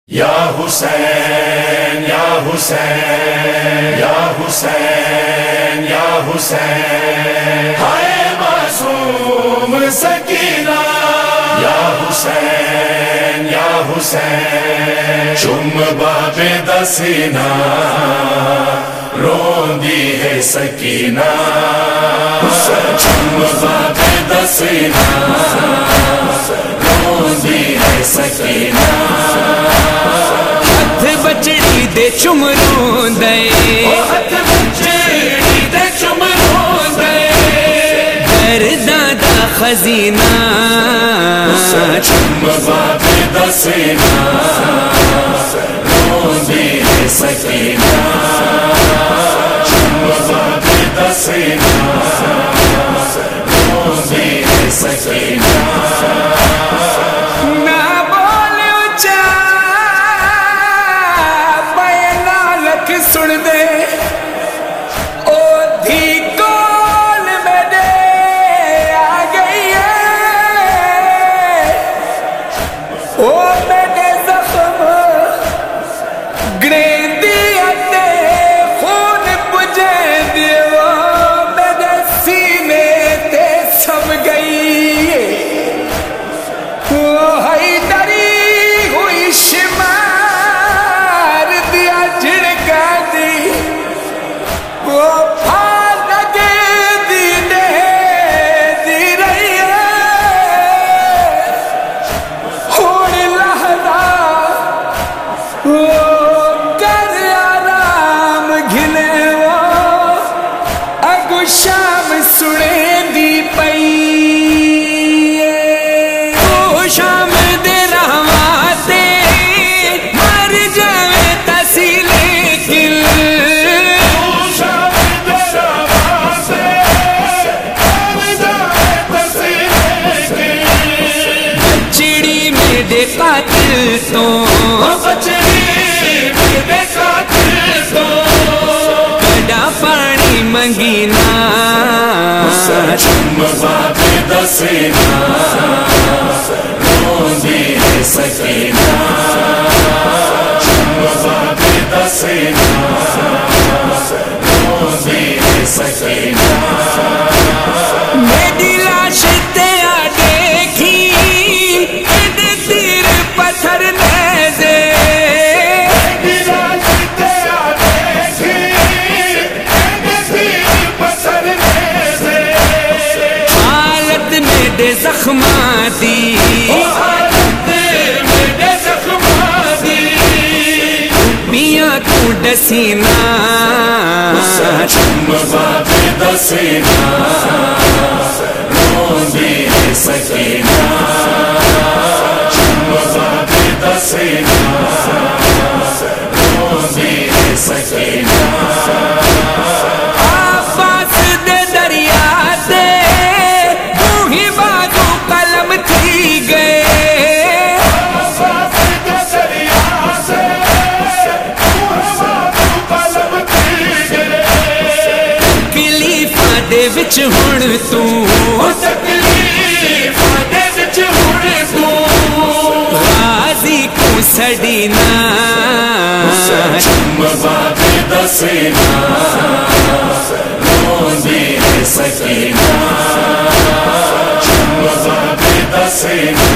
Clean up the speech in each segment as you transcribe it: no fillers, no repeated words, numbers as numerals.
یا حسین یا حسین یا حسین یا حسین ہائے معصوم سکینہ یا حسین یا حسین چم باب دسینہ روندی ہے سکینہ چم باب دسینہ روندی ہے سکینہ ہتھ بچڑی دے چم روندے ہتھ بچڑی دے چم روندے درداں دا خزینہ چم باب دسینہ روندی ہے سکینہ چم باب دسینہ روندی ہے سکینہ سن دے او دھی کول میرے آ گئی ہے او میرے زخم گریندی اتے خون پجے دیو میرے سینے تے سم گئی او ہائی ڈری ہوئی شمار دیا جھڑکا وہ پھال لگے دینے دی رہی ہے ہون لہدا وہ کر آرام گھنے وہ اگو شام سنے دی پئی وہ شام دے رحماتے مر جاوے تسیلے کل قاتل تو بچڑی میرے قاتل تو کڈا پانی منگینا چم باب دسینہ روندی ہے سکینہ چم باب دسینہ روندی ہے سکینہ میری لاش تیا دیکھی تیر پتھر نیزے حالت میں دے زخماتی میاں تو ڈسینہ چم باب دسینہ روندی ہے سکینہ چم باب دسینہ روندی ہے سکینہ آفاس دے دریا دے دوہی بازو قلم تھی گئے تکلیفاں دے وچ ہن تو غازی کو سڑینا چم باب دسینہ روندی ہے سکینہ چم باب دسینہ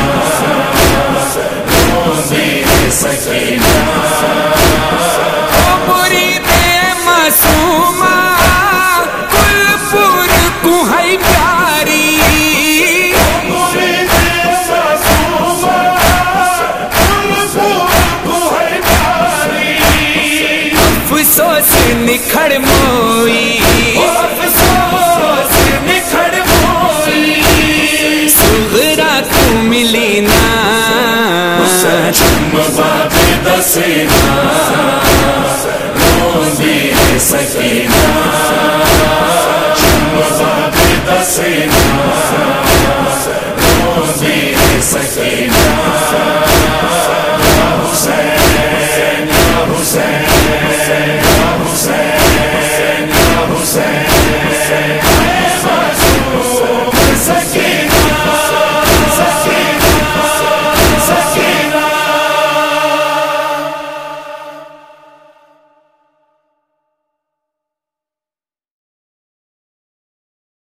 روندی ہے سکینہ مرید معصومہ کل پور کو ہے پیاری افسوس نکھڑ موئی افسوس نکھڑ موئی صغرا کو ملی نا چم باب دسینہ روندی ہے سکینہ چم باب دسینہ روندی ہے سکینہ